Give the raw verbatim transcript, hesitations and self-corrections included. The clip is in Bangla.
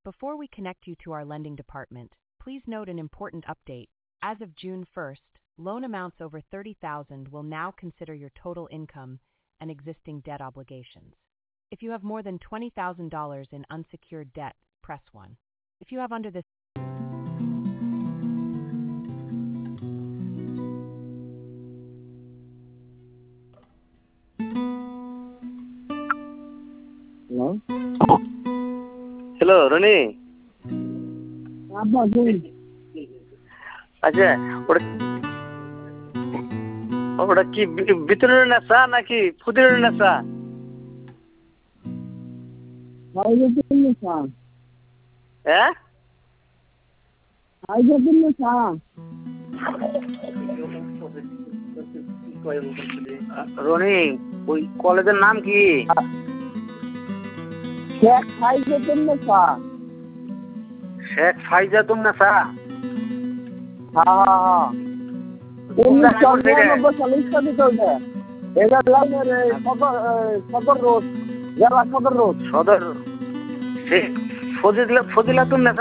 Before we connect you to our lending department, please note an important update. As of June first, loan amounts over thirty thousand dollars will now consider your total income and existing debt obligations. If you have more than twenty thousand dollars in unsecured debt, press one. If you have under this Hello? Hello Roni. আব্বা বল। আচ্ছা ওটা ওটা কি ভিতরের নেশা নাকি ফুদের নেশা? হাইজের নেশা। হ্যাঁ? হাইজের নেশা। রনি ওই কলেজের নাম কি? শেখ ফাইজাতুন নেশা। শেখ ফাইজাতুন নেশা? হ্যাঁ হ্যাঁ হ্যাঁ। উনিশশো নিরানব্বই সালে স্থাপিত হয়েছে। এটা লাইনের সদর সদর রোড, জেলা সদর রোড। সদর শেখ ফজিলা ফজিলাতুন নেশা